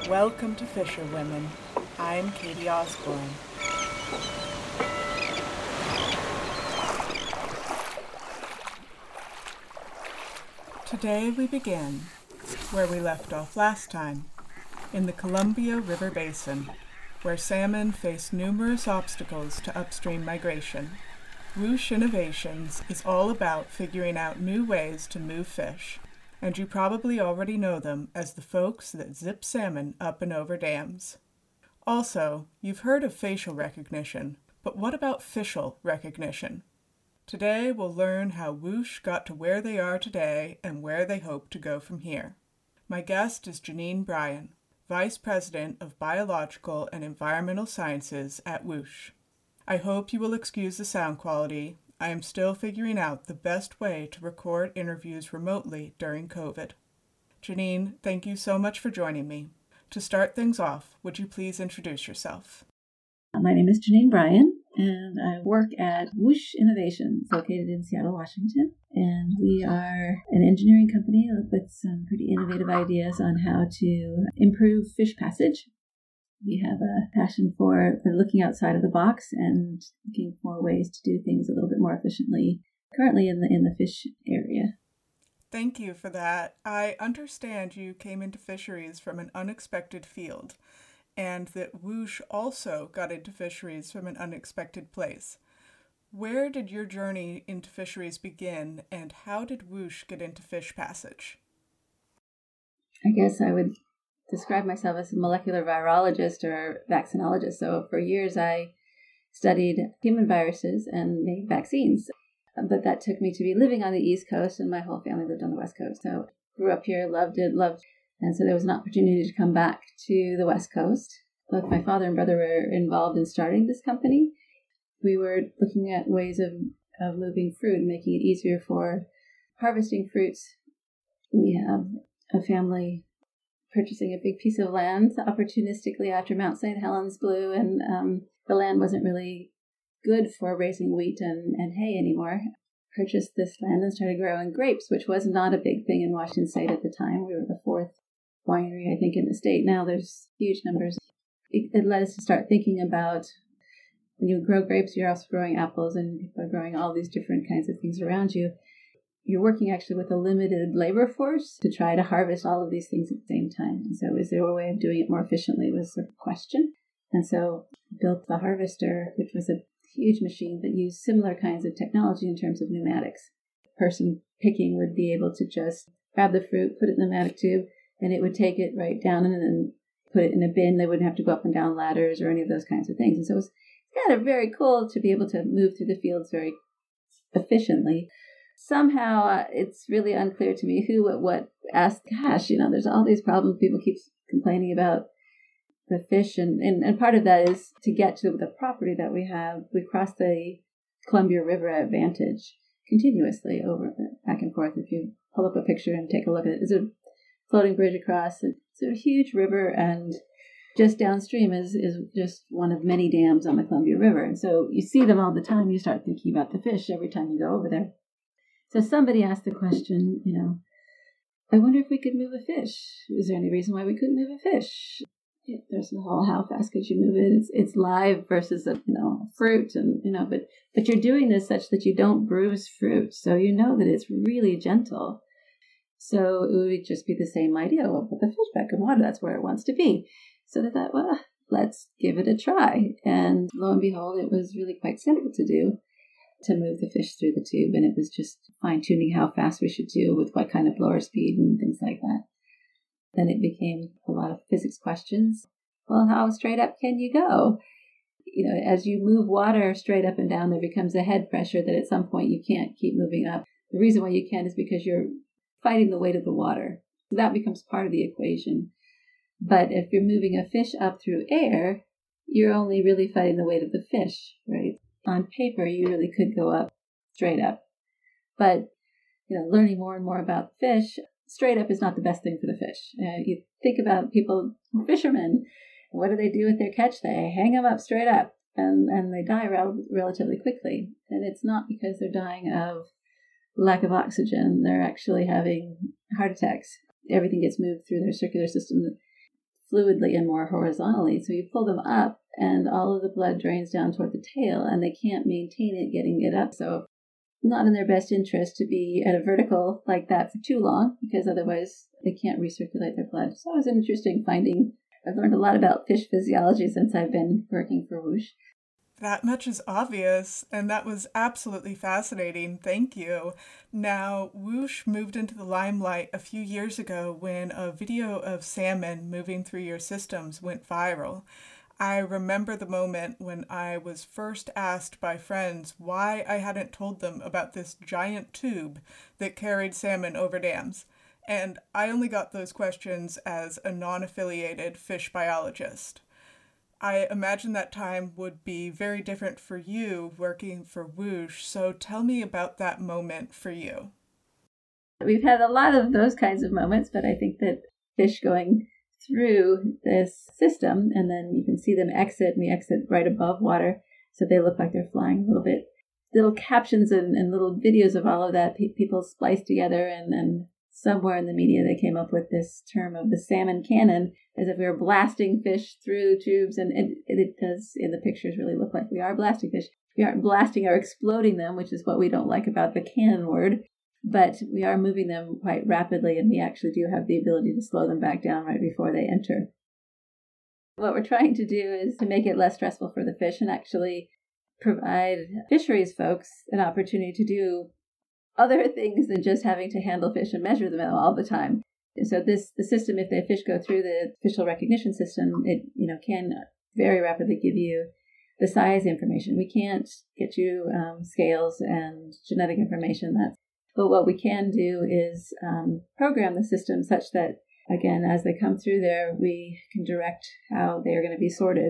Welcome to Fisherwomen. I'm Katie Osborne. Today we begin where we left off last time, in the Columbia River Basin, where salmon face numerous obstacles to upstream migration. Whoosh Innovations is all about figuring out new ways to move fish, and you probably already know them as the folks that zip salmon up and over dams. Also, you've heard of facial recognition, but what about fishel recognition? Today we'll learn how Whoosh got to where they are today and where they hope to go from here. My guest is Janine Bryan, Vice President of Biological and Environmental Sciences at Whoosh. I hope you will excuse the sound quality. I am still figuring out the best way to record interviews remotely during COVID. Janine, thank you so much for joining me. To start things off, would you please introduce yourself? My name is Janine Bryan, and I work at Whoosh Innovations, located in Seattle, Washington. And we are an engineering company with some pretty innovative ideas on how to improve fish passage. We have a passion for looking outside of the box and looking for ways to do things a little bit more efficiently, currently in the fish area. Thank you for that. I understand you came into fisheries from an unexpected field, and that Whoosh also got into fisheries from an unexpected place. Where did your journey into fisheries begin, and how did Whoosh get into fish passage? I guess I would describe myself as a molecular virologist or vaccinologist. So for years I studied human viruses and made vaccines. But that took me to be living on the East Coast, and my whole family lived on the West Coast. So grew up here, loved it. And so there was an opportunity to come back to the West Coast. Both my father and brother were involved in starting this company. We were looking at ways of moving fruit and making it easier for harvesting fruits. We have a family purchasing a big piece of land opportunistically after Mount St. Helens blew, and the land wasn't really good for raising wheat and hay anymore. Purchased this land and started growing grapes, which was not a big thing in Washington State at the time. We were the fourth winery, I think, in the state. Now there's huge numbers. It led us to start thinking about when you grow grapes, you're also growing apples, and people are growing all these different kinds of things around you. You're working actually with a limited labor force to try to harvest all of these things at the same time. And so is there a way of doing it more efficiently was the question. And so built the harvester, which was a huge machine that used similar kinds of technology in terms of pneumatics. The person picking would be able to just grab the fruit, put it in the pneumatic tube, and it would take it right down and then put it in a bin. They wouldn't have to go up and down ladders or any of those kinds of things. And so it was kind of very cool to be able to move through the fields very efficiently. Somehow it's really unclear to me who, what asked, gosh, there's all these problems. People keep complaining about the fish. And part of that is to get to the property that we have. We cross the Columbia River at Vantage continuously over back and forth. If you pull up a picture and take a look at it, it's a floating bridge across. It's a huge river, and just downstream is just one of many dams on the Columbia River. And so you see them all the time. You start thinking about the fish every time you go over there. So somebody asked the question, I wonder if we could move a fish. Is there any reason why we couldn't move a fish? There's no whole how fast could you move it? It's live versus a fruit, and but you're doing this such that you don't bruise fruit, so you know that it's really gentle. So it would just be the same idea. Well, put the fish back in water. That's where it wants to be. So they thought, well, let's give it a try. And lo and behold, it was really quite simple to do, to move the fish through the tube. And it was just fine-tuning how fast we should do with what kind of blower speed and things like that. Then it became a lot of physics questions. Well, how straight up can you go? As you move water straight up and down, there becomes a head pressure that at some point you can't keep moving up. The reason why you can't is because you're fighting the weight of the water. So that becomes part of the equation. But if you're moving a fish up through air, you're only really fighting the weight of the fish, right? On paper, you really could go up straight up. But, learning more and more about fish, straight up is not the best thing for the fish. You think about fishermen, what do they do with their catch? They hang them up straight up, and they die relatively quickly. And it's not because they're dying of lack of oxygen. They're actually having heart attacks. Everything gets moved through their circular system. fluidly and more horizontally. So you pull them up and all of the blood drains down toward the tail and they can't maintain it getting it up. So not in their best interest to be at a vertical like that for too long, because otherwise they can't recirculate their blood. So it was an interesting finding. I've learned a lot about fish physiology since I've been working for Whoosh. That much is obvious, and that was absolutely fascinating. Thank you. Now, Whoosh moved into the limelight a few years ago when a video of salmon moving through your systems went viral. I remember the moment when I was first asked by friends why I hadn't told them about this giant tube that carried salmon over dams. And I only got those questions as a non-affiliated fish biologist. I imagine that time would be very different for you working for Whoosh, so tell me about that moment for you. We've had a lot of those kinds of moments, but I think that fish going through this system, and then you can see them exit, and we exit right above water, so they look like they're flying a little bit. Little captions and little videos of all of that, people spliced together, and somewhere in the media they came up with this term of the salmon cannon, as if we were blasting fish through tubes, and it does in the pictures really look like we are blasting fish. We aren't blasting or exploding them, which is what we don't like about the cannon word, but we are moving them quite rapidly, and we actually do have the ability to slow them back down right before they enter. What we're trying to do is to make it less stressful for the fish and actually provide fisheries folks an opportunity to do other things than just having to handle fish and measure them all the time. And so the system, if the fish go through the facial recognition system, it can very rapidly give you the size information. We can't get you scales and genetic information. But what we can do is program the system such that, again, as they come through there, we can direct how they are going to be sorted.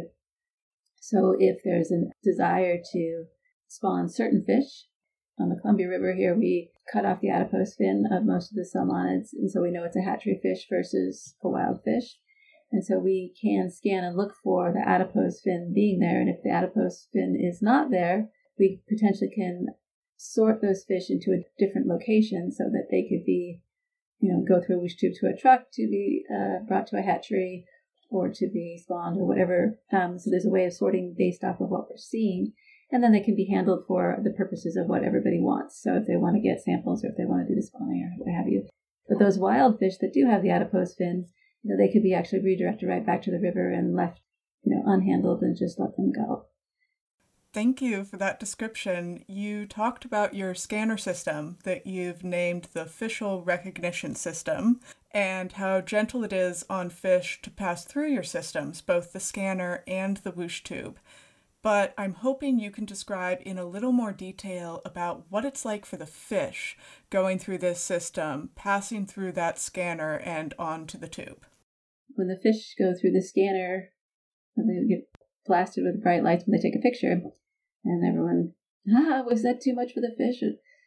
So if there's a desire to spawn certain fish, on the Columbia River here, we cut off the adipose fin of most of the salmonids, and so we know it's a hatchery fish versus a wild fish. And so we can scan and look for the adipose fin being there, and if the adipose fin is not there, we potentially can sort those fish into a different location so that they could be, go through a Whoosh tube to a truck to be brought to a hatchery or to be spawned or whatever. So there's a way of sorting based off of what we're seeing. And then they can be handled for the purposes of what everybody wants. So if they want to get samples or if they want to do the spawning or what have you. But those wild fish that do have the adipose fin, they could be actually redirected right back to the river and left, unhandled and just let them go. Thank you for that description. You talked about your scanner system that you've named the facial recognition system and how gentle it is on fish to pass through your systems, both the scanner and the Whoosh tube. But I'm hoping you can describe in a little more detail about what it's like for the fish going through this system, passing through that scanner and onto the tube. When the fish go through the scanner, they get blasted with bright lights when they take a picture, and everyone, was that too much for the fish?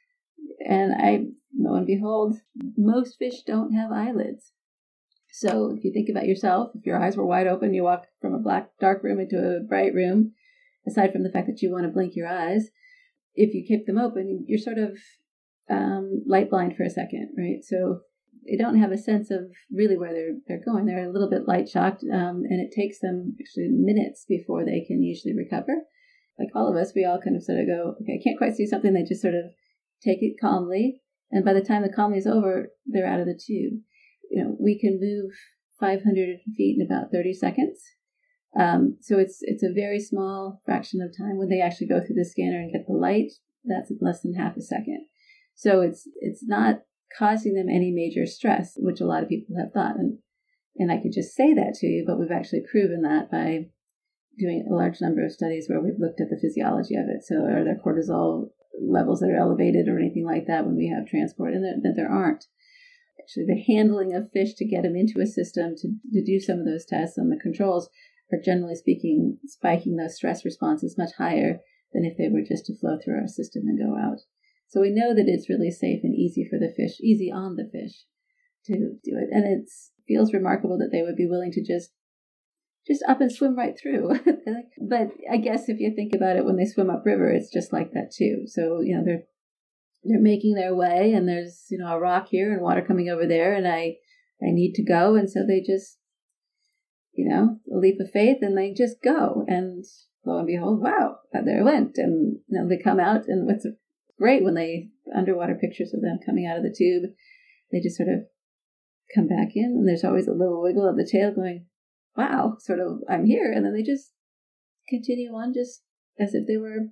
And lo and behold, most fish don't have eyelids. So if you think about yourself, if your eyes were wide open, you walk from a black, dark room into a bright room, aside from the fact that you want to blink your eyes, if you keep them open, you're sort of light blind for a second, right? So they don't have a sense of really where they're going. They're a little bit light shocked, and it takes them actually minutes before they can usually recover. Like all of us, we all kind of sort of go, okay, I can't quite see something. They just sort of take it calmly, and by the time the calmly is over, they're out of the tube. We can move 500 feet in about 30 seconds. So it's a very small fraction of time. When they actually go through the scanner and get the light, that's less than half a second. So it's not causing them any major stress, which a lot of people have thought. And I could just say that to you, but we've actually proven that by doing a large number of studies where we've looked at the physiology of it. So are there cortisol levels that are elevated or anything like that when we have transport? And that there aren't. Actually, the handling of fish to get them into a system to do some of those tests and the controls are, generally speaking, spiking those stress responses much higher than if they were just to flow through our system and go out. So we know that it's really safe and easy for the fish, easy on the fish to do it. And it feels remarkable that they would be willing to just up and swim right through. But I guess if you think about it, when they swim upriver, it's just like that too. So, they're making their way, and there's, a rock here and water coming over there, and I need to go. And so they just a leap of faith, and they just go. And lo and behold, wow, there it went. And they come out, and what's great when they underwater pictures of them coming out of the tube, they just sort of come back in, and there's always a little wiggle of the tail going, wow, sort of, I'm here. And then they just continue on just as if they were,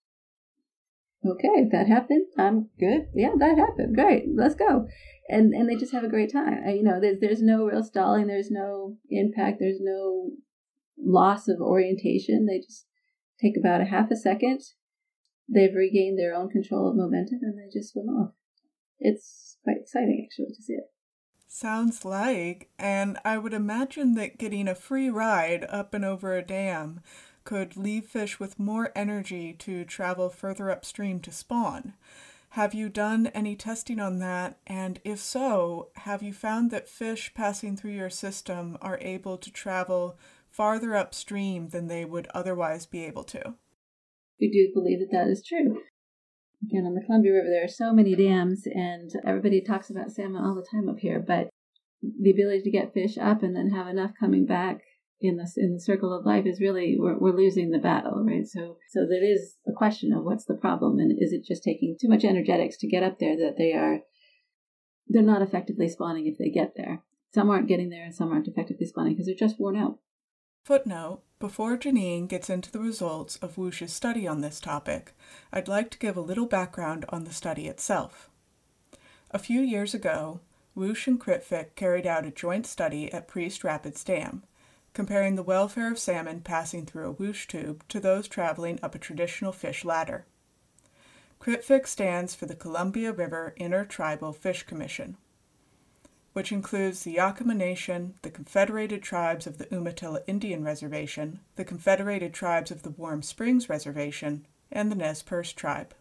okay, that happened, I'm good. Yeah, that happened. Great, let's go. And they just have a great time. There's no real stalling. There's no impact. There's no loss of orientation. They just take about a half a second. They've regained their own control of momentum, and they just swim off. It's quite exciting, actually, to see it. Sounds like, and I would imagine that getting a free ride up and over a dam could leave fish with more energy to travel further upstream to spawn. Have you done any testing on that? And if so, have you found that fish passing through your system are able to travel farther upstream than they would otherwise be able to? We do believe that is true. Again, on the Columbia River, there are so many dams, and everybody talks about salmon all the time up here, but the ability to get fish up and then have enough coming back in the circle of life is really, we're losing the battle, right? So there is a question of what's the problem, and is it just taking too much energetics to get up there that they're not effectively spawning if they get there. Some aren't getting there and some aren't effectively spawning because they're just worn out. Footnote: before Janine gets into the results of Woosh's study on this topic, I'd like to give a little background on the study itself. A few years ago, Woosh and Krittvik carried out a joint study at Priest Rapids Dam, comparing the welfare of salmon passing through a Woosh tube to those traveling up a traditional fish ladder. Krittvik stands for the Columbia River Intertribal Fish Commission, which includes the Yakima Nation, the Confederated Tribes of the Umatilla Indian Reservation, the Confederated Tribes of the Warm Springs Reservation, and the Nez Perce Tribe.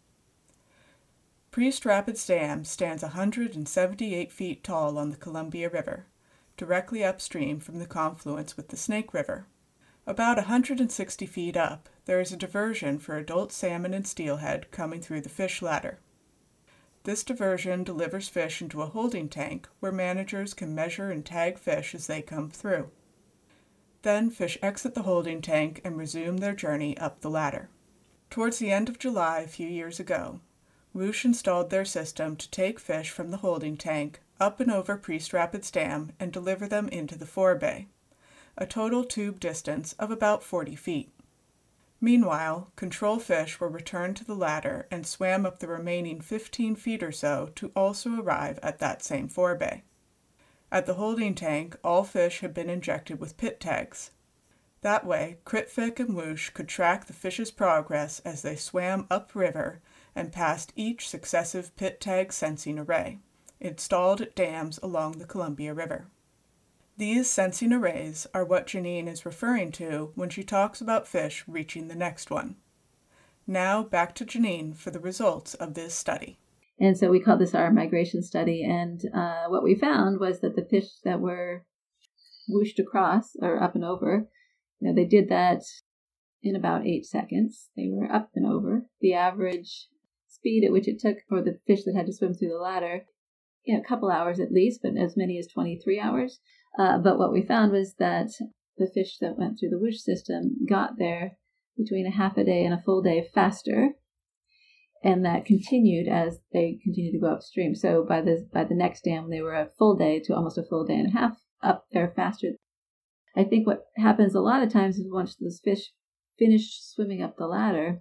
Priest Rapids Dam stands 178 feet tall on the Columbia River, directly upstream from the confluence with the Snake River. About 160 feet up, there is a diversion for adult salmon and steelhead coming through the fish ladder. This diversion delivers fish into a holding tank where managers can measure and tag fish as they come through. Then fish exit the holding tank and resume their journey up the ladder. Towards the end of July a few years ago, Woosh installed their system to take fish from the holding tank up and over Priest Rapids Dam and deliver them into the forebay, a total tube distance of about 40 feet. Meanwhile, control fish were returned to the ladder and swam up the remaining 15 feet or so to also arrive at that same forebay. At the holding tank, all fish had been injected with pit tags. That way, Krittvik and Woosh could track the fish's progress as they swam upriver and past each successive pit tag sensing array, installed at dams along the Columbia River. These sensing arrays are what Janine is referring to when she talks about fish reaching the next one. Now back to Janine for the results of this study. And so we called this our migration study, and what we found was that the fish that were whooshed across, or up and over, they did that in about 8 seconds. They were up and over. The average speed at which it took for the fish that had to swim through the ladder, a couple hours at least, but as many as 23 hours. But what we found was that the fish that went through the Woosh system got there between a half a day and a full day faster, and that continued as they continued to go upstream. So by the next dam, they were a full day to almost a full day and a half up there faster. I think what happens a lot of times is once those fish finish swimming up the ladder,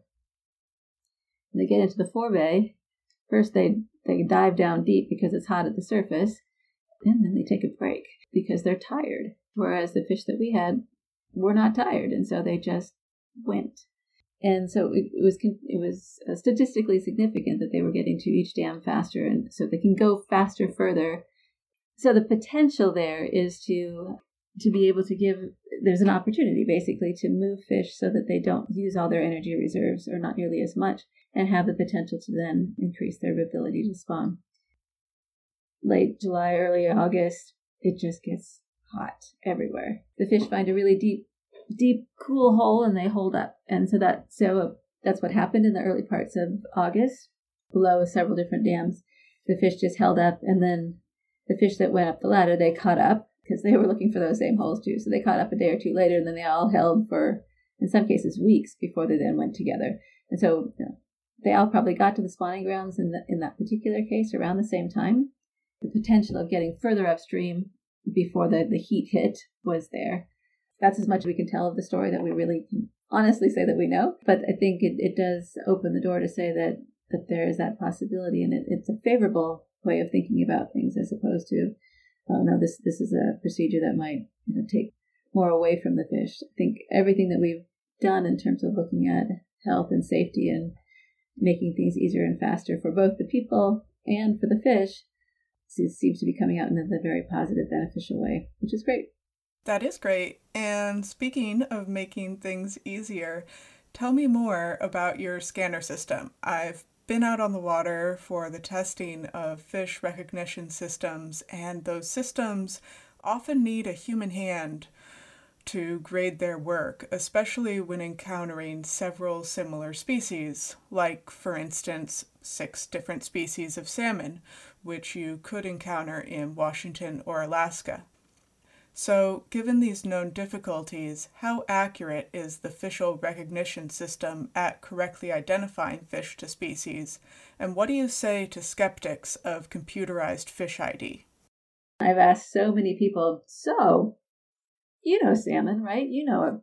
and they get into the forebay, first they dive down deep because it's hot at the surface, and then they take a break because they're tired. Whereas the fish that we had were not tired, and so they just went. And so it was statistically significant that they were getting to each dam faster, and so they can go faster further. So the potential there is to be able to there's an opportunity basically to move fish so that they don't use all their energy reserves, or not nearly as much, and have the potential to then increase their ability to spawn. Late July, early August, it just gets hot everywhere. The fish find a really deep, cool hole, and they hold up. And so that's what happened in the early parts of August. Below several different dams, the fish just held up, and then the fish that went up the ladder, they caught up, because they were looking for those same holes too. So they caught up a day or two later, and then they all held for, in some cases, weeks before they then went together. And so they all probably got to the spawning grounds in that particular case around the same time. The potential of getting further upstream before the heat hit was there. That's as much as we can tell of the story that we really can honestly say that we know. But I think it does open the door to say that there is that possibility, and it's a favorable way of thinking about things as opposed to, oh no, this is a procedure that might take more away from the fish. I think everything that we've done in terms of looking at health and safety and making things easier and faster for both the people and for the fish seems to be coming out in a very positive, beneficial way, which is great. That is great. And speaking of making things easier, tell me more about your scanner system. I've been out on the water for the testing of fish recognition systems, and those systems often need a human hand to grade their work, especially when encountering several similar species, like, for instance, 6 different species of salmon, which you could encounter in Washington or Alaska. So, given these known difficulties, how accurate is the official recognition system at correctly identifying fish to species? And what do you say to skeptics of computerized fish ID? I've asked so many people, so, you know salmon, right? You know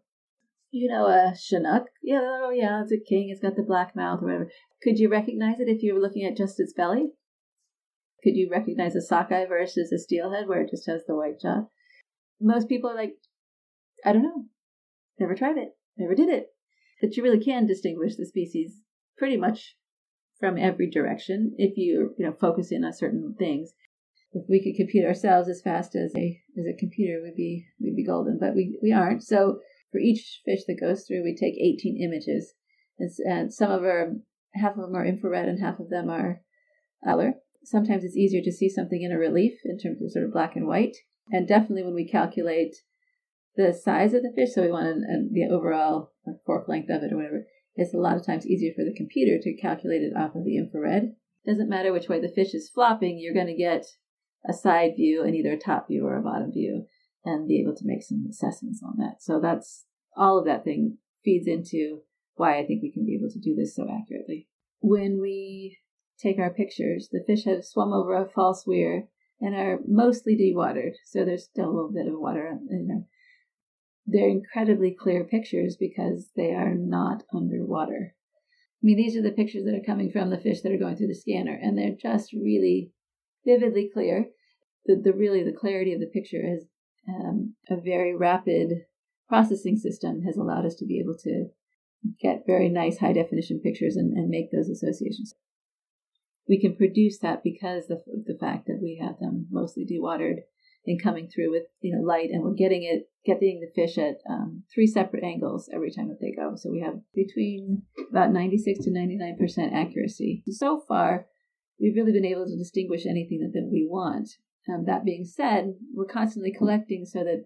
a Chinook. Yeah, oh yeah, it's a king. It's got the black mouth or whatever. Could you recognize it if you were looking at just its belly? Could you recognize a sockeye versus a steelhead where it just has the white jaw? Most people are like, I don't know. Never tried it. Never did it. But you really can distinguish the species pretty much from every direction if you focus in on certain things. If we could compute ourselves as fast as a computer, we'd be golden. But we aren't. So for each fish that goes through, we take 18 images, and half of them are infrared and half of them are color. Sometimes it's easier to see something in a relief in terms of sort of black and white. And definitely when we calculate the size of the fish, so we want the overall fork length of it or whatever, it's a lot of times easier for the computer to calculate it off of the infrared. Doesn't matter which way the fish is flopping, you're going to get a side view and either a top view or a bottom view and be able to make some assessments on that. So that's all of that thing feeds into why I think we can be able to do this so accurately. When we take our pictures, the fish have swum over a false weir and are mostly dewatered, so there's still a little bit of water in there. They're incredibly clear pictures because they are not underwater. I mean, these are the pictures that are coming from the fish that are going through the scanner, and they're just really vividly clear. The clarity of the picture is a very rapid processing system has allowed us to be able to get very nice high definition pictures and make those associations. We can produce that because of the fact that we have them mostly dewatered and coming through with light, and we're getting the fish at 3 separate angles every time that they go. So we have between about 96 to 99% accuracy. So far, we've really been able to distinguish anything that we want. That being said, we're constantly collecting so that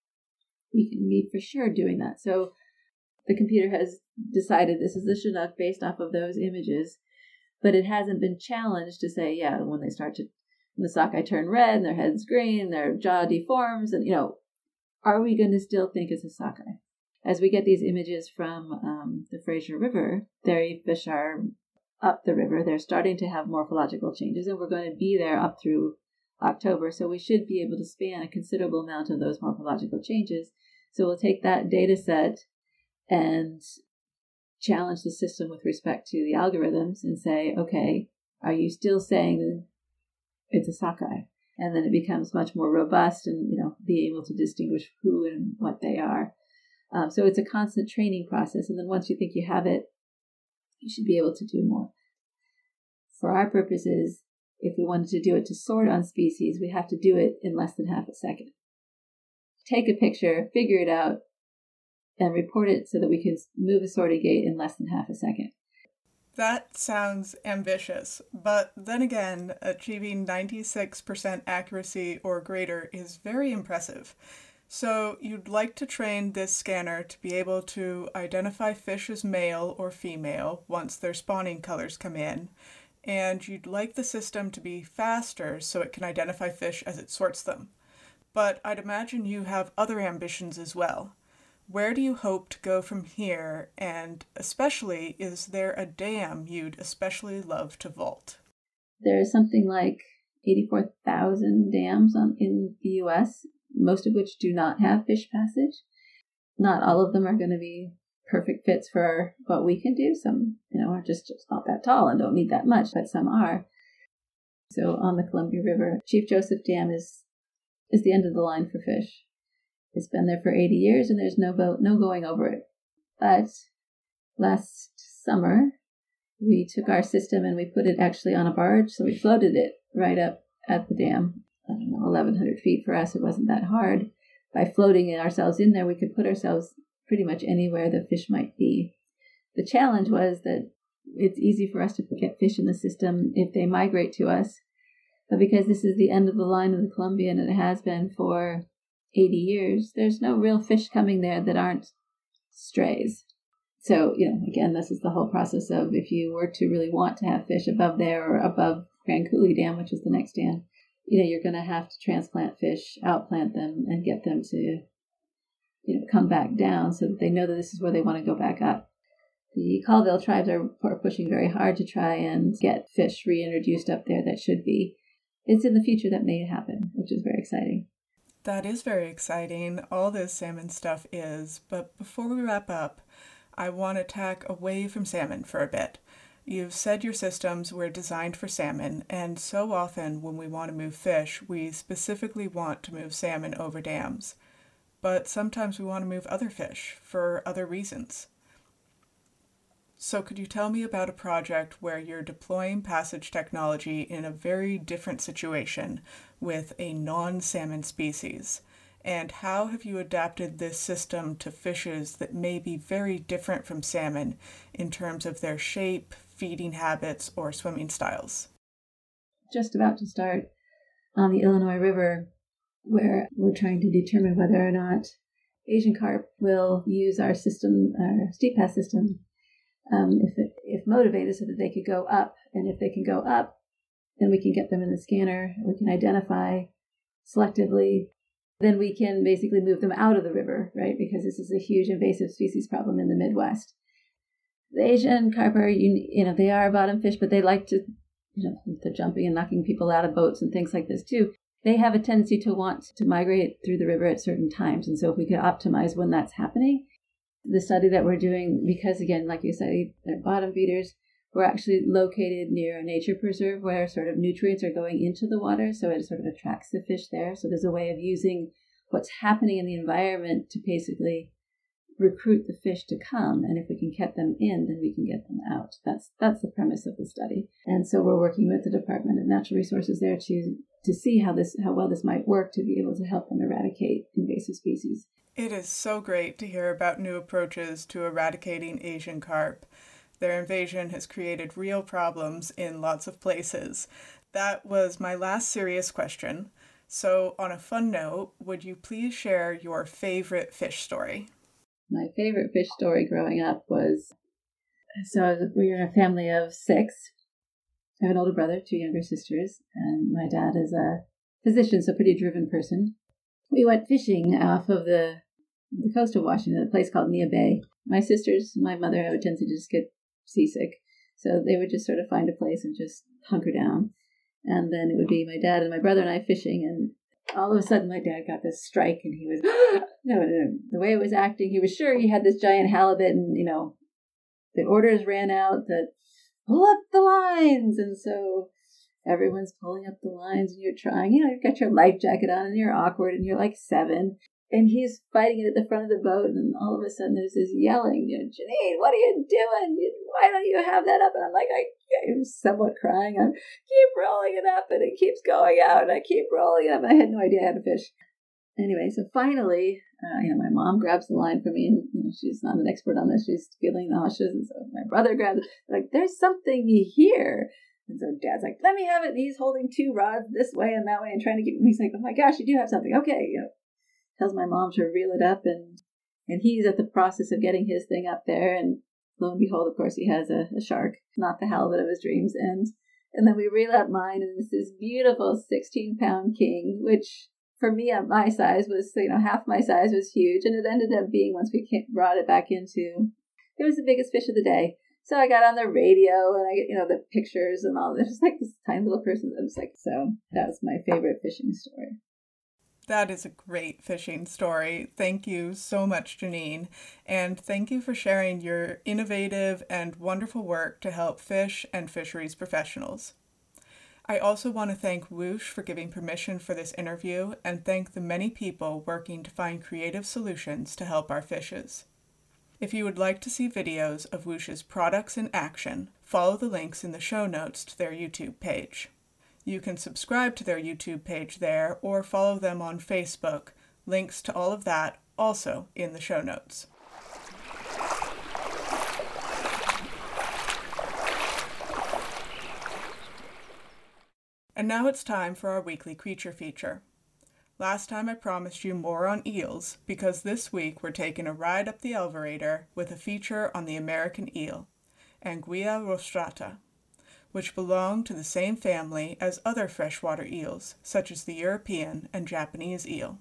we can be for sure doing that. So the computer has decided this is the Chinook based off of those images. But it hasn't been challenged to say, when the sockeye turn red and their head's green, their jaw deforms, and, are we going to still think it's a sockeye? As we get these images from the Fraser River, their fish are up the river. They're starting to have morphological changes, and we're going to be there up through October. So we should be able to span a considerable amount of those morphological changes. So we'll take that data set and challenge the system with respect to the algorithms and say, okay, are you still saying that it's a sockeye? And then it becomes much more robust and, being able to distinguish who and what they are. So it's a constant training process. And then once you think you have it, you should be able to do more. For our purposes, if we wanted to do it to sort on species, we have to do it in less than half a second. Take a picture, figure it out, and report it so that we can move a sorting gate in less than half a second. That sounds ambitious, but then again, achieving 96% accuracy or greater is very impressive. So you'd like to train this scanner to be able to identify fish as male or female once their spawning colors come in, and you'd like the system to be faster so it can identify fish as it sorts them. But I'd imagine you have other ambitions as well. Where do you hope to go from here? And especially, is there a dam you'd especially love to vault? There is something like 84,000 dams in the U.S., most of which do not have fish passage. Not all of them are going to be perfect fits for what we can do. Some, are just not that tall and don't need that much, but some are. So on the Columbia River, Chief Joseph Dam is the end of the line for fish. It's been there for 80 years and there's no going over it. But last summer, we took our system and we put it actually on a barge. So we floated it right up at the dam. 1,100 feet for us. It wasn't that hard. By floating ourselves in there, we could put ourselves pretty much anywhere the fish might be. The challenge was that it's easy for us to get fish in the system if they migrate to us. But because this is the end of the line of the Columbia and it has been for 80 years, there's no real fish coming there that aren't strays. So, again, this is the whole process of if you were to really want to have fish above there or above Grand Coulee Dam, which is the next dam, you're going to have to transplant fish, outplant them, and get them to, come back down so that they know that this is where they want to go back up. The Colville tribes are pushing very hard to try and get fish reintroduced up there that should be. It's in the future that may happen, which is very exciting. That is very exciting. All this salmon stuff is. But before we wrap up, I want to tack away from salmon for a bit. You've said your systems were designed for salmon, and so often when we want to move fish, we specifically want to move salmon over dams. But sometimes we want to move other fish for other reasons. So could you tell me about a project where you're deploying passage technology in a very different situation with a non-salmon species? And how have you adapted this system to fishes that may be very different from salmon in terms of their shape, feeding habits, or swimming styles? Just about to start on the Illinois River, where we're trying to determine whether or not Asian carp will use our system, our steep pass system, if motivated so that they could go up. And if they can go up, then we can get them in the scanner. We can identify selectively. Then we can basically move them out of the river, right? Because this is a huge invasive species problem in the Midwest. The Asian carp are, they are bottom fish, but they like to, they're jumping and knocking people out of boats and things like this too. They have a tendency to want to migrate through the river at certain times. And so if we could optimize when that's happening, the study that we're doing, because again, like you said, they're bottom feeders, we're actually located near a nature preserve where sort of nutrients are going into the water. So it sort of attracts the fish there. So there's a way of using what's happening in the environment to basically recruit the fish to come. And if we can get them in, then we can get them out. That's the premise of the study. And so we're working with the Department of Natural Resources there to see how well this might work to be able to help them eradicate invasive species. It is so great to hear about new approaches to eradicating Asian carp. Their invasion has created real problems in lots of places. That was my last serious question. So on a fun note, would you please share your favorite fish story? My favorite fish story growing up was, we were a family of 6. I have an older brother, 2 younger sisters, and my dad is a physician, so a pretty driven person. We went fishing off of the coast of Washington, a place called Neah Bay. My sisters, my mother have a tendency to just get seasick, so they would just sort of find a place and just hunker down. And then it would be my dad and my brother and I fishing, and all of a sudden my dad got this strike, and he was, no, the way it was acting, he was sure he had this giant halibut, and, the orders ran out that pull up the lines, and so everyone's pulling up the lines, and you're trying, you've got your life jacket on, and you're awkward, and you're like 7, and he's fighting it at the front of the boat, and all of a sudden there's this yelling, Janine, what are you doing? Why don't you have that up? And I'm like, I'm somewhat crying. I keep rolling it up, and it keeps going out, and I keep rolling it up, and I had no idea how to fish. Anyway, so finally, my mom grabs the line for me, and she's not an expert on this. She's feeling nauseous, and so my brother grabs it. Like, there's something here. And so Dad's like, let me have it. And he's holding 2 rods this way and that way and trying to keep him. He's like, oh my gosh, you do have something. Okay. Tells my mom to reel it up, and he's at the process of getting his thing up there. And lo and behold, of course, he has a shark, not the halibut of his dreams. And then we reel up mine, and it's this beautiful 16-pound king, which for me, at my size was, half my size was huge. And it ended up being, once we brought it back into, it was the biggest fish of the day. So I got on the radio and I get, the pictures and all. There's just like this tiny little person. I was like, so that was my favorite fishing story. That is a great fishing story. Thank you so much, Janine. And thank you for sharing your innovative and wonderful work to help fish and fisheries professionals. I also want to thank Whoosh for giving permission for this interview and thank the many people working to find creative solutions to help our fishes. If you would like to see videos of Whoosh's products in action, follow the links in the show notes to their YouTube page. You can subscribe to their YouTube page there or follow them on Facebook. Links to all of that also in the show notes. And now it's time for our weekly creature feature. Last time I promised you more on eels because this week we're taking a ride up the Elverator with a feature on the American eel, Anguilla rostrata, which belong to the same family as other freshwater eels, such as the European and Japanese eel.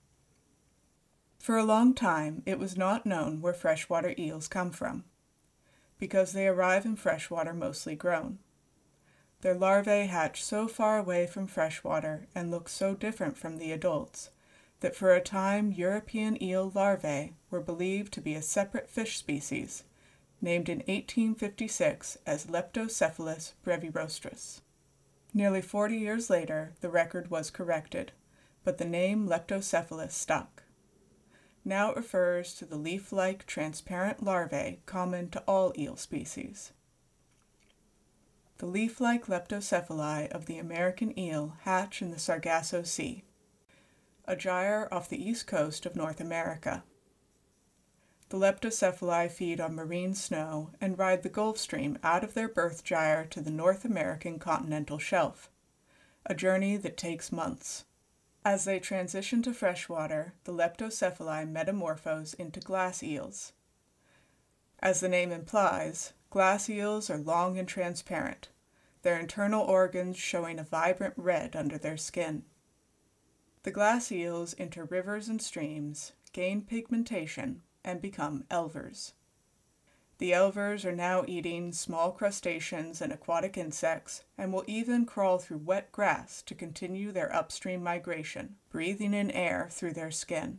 For a long time, it was not known where freshwater eels come from, because they arrive in freshwater mostly grown. Their larvae hatch so far away from freshwater and look so different from the adults that for a time European eel larvae were believed to be a separate fish species, named in 1856 as Leptocephalus brevirostris. Nearly 40 years later, the record was corrected, but the name Leptocephalus stuck. Now it refers to the leaf-like transparent larvae common to all eel species. The leaf-like leptocephali of the American eel hatch in the Sargasso Sea, a gyre off the east coast of North America. The leptocephali feed on marine snow and ride the Gulf Stream out of their birth gyre to the North American continental shelf, a journey that takes months. As they transition to freshwater, the leptocephali metamorphose into glass eels. As the name implies, glass eels are long and transparent, their internal organs showing a vibrant red under their skin. The glass eels enter rivers and streams, gain pigmentation, and become elvers. The elvers are now eating small crustaceans and aquatic insects and will even crawl through wet grass to continue their upstream migration, breathing in air through their skin.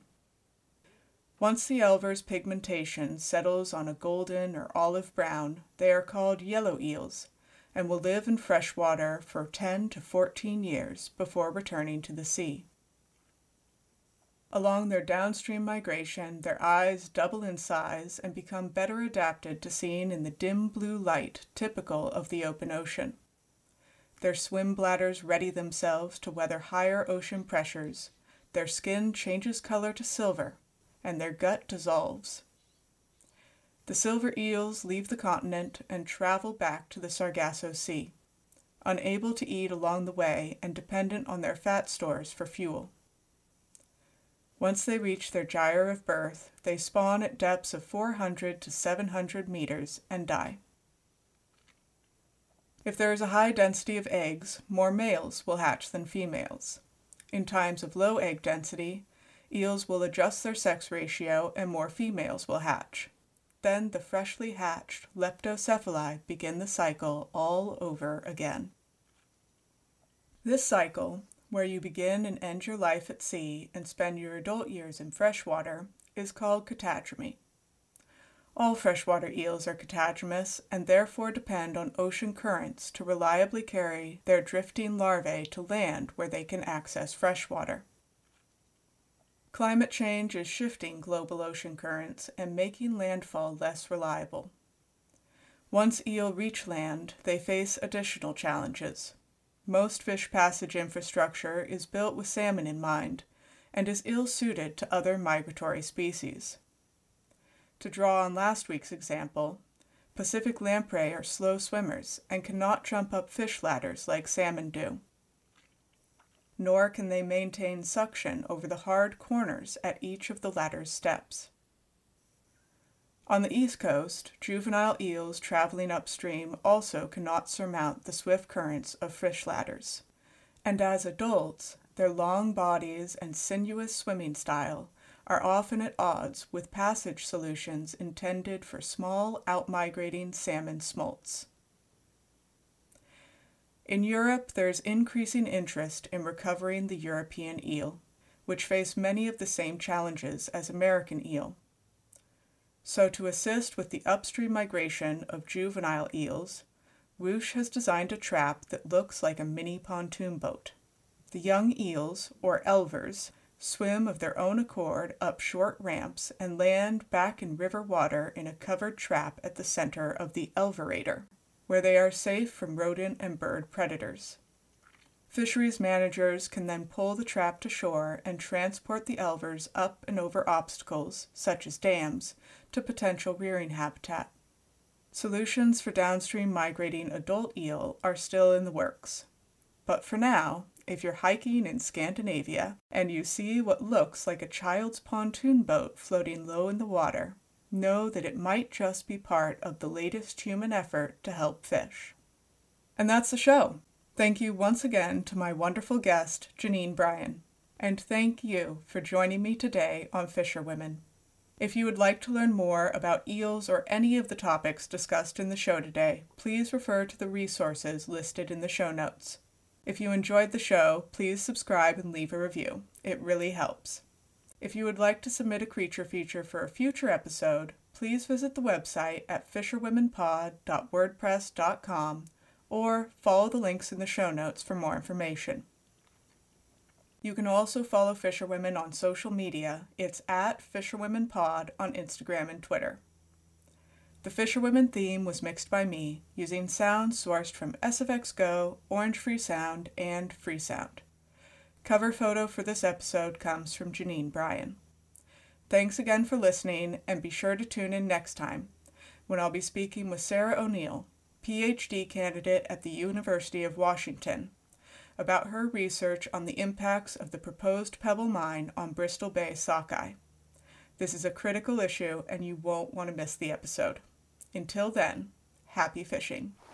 Once the elver's pigmentation settles on a golden or olive brown, they are called yellow eels and will live in freshwater for 10 to 14 years before returning to the sea. Along their downstream migration, their eyes double in size and become better adapted to seeing in the dim blue light typical of the open ocean. Their swim bladders ready themselves to weather higher ocean pressures, their skin changes color to silver, and their gut dissolves. The silver eels leave the continent and travel back to the Sargasso Sea, unable to eat along the way and dependent on their fat stores for fuel. Once they reach their gyre of birth, they spawn at depths of 400 to 700 meters and die. If there is a high density of eggs, more males will hatch than females. In times of low egg density, eels will adjust their sex ratio and more females will hatch. Then the freshly hatched leptocephali begin the cycle all over again. This cycle, where you begin and end your life at sea and spend your adult years in freshwater, is called catadromy. All freshwater eels are catadromous and therefore depend on ocean currents to reliably carry their drifting larvae to land where they can access freshwater. Climate change is shifting global ocean currents and making landfall less reliable. Once eel reach land, they face additional challenges. Most fish passage infrastructure is built with salmon in mind and is ill-suited to other migratory species. To draw on last week's example, Pacific lamprey are slow swimmers and cannot jump up fish ladders like salmon do. Nor can they maintain suction over the hard corners at each of the ladder's steps. On the East Coast, juvenile eels traveling upstream also cannot surmount the swift currents of fish ladders, and as adults, their long bodies and sinuous swimming style are often at odds with passage solutions intended for small outmigrating salmon smolts. In Europe, there's increasing interest in recovering the European eel, which face many of the same challenges as American eel. So to assist with the upstream migration of juvenile eels, Whoosh has designed a trap that looks like a mini pontoon boat. The young eels, or elvers, swim of their own accord up short ramps and land back in river water in a covered trap at the center of the elverator, where they are safe from rodent and bird predators. Fisheries managers can then pull the trap to shore and transport the elvers up and over obstacles, such as dams, to potential rearing habitat. Solutions for downstream migrating adult eel are still in the works. But for now, if you're hiking in Scandinavia and you see what looks like a child's pontoon boat floating low in the water, know that it might just be part of the latest human effort to help fish. And that's the show. Thank you once again to my wonderful guest, Janine Bryan. And thank you for joining me today on Fisherwomen. If you would like to learn more about eels or any of the topics discussed in the show today, please refer to the resources listed in the show notes. If you enjoyed the show, please subscribe and leave a review. It really helps. If you would like to submit a creature feature for a future episode, please visit the website at fisherwomenpod.wordpress.com or follow the links in the show notes for more information. You can also follow Fisherwomen on social media. It's at FisherwomenPod on Instagram and Twitter. The Fisherwomen theme was mixed by me, using sounds sourced from SFX Go, Orange Free Sound, and Freesound. Cover photo for this episode comes from Janine Bryan. Thanks again for listening, and be sure to tune in next time, when I'll be speaking with Sarah O'Neill, PhD candidate at the University of Washington, about her research on the impacts of the proposed Pebble Mine on Bristol Bay sockeye. This is a critical issue, and you won't want to miss the episode. Until then, happy fishing.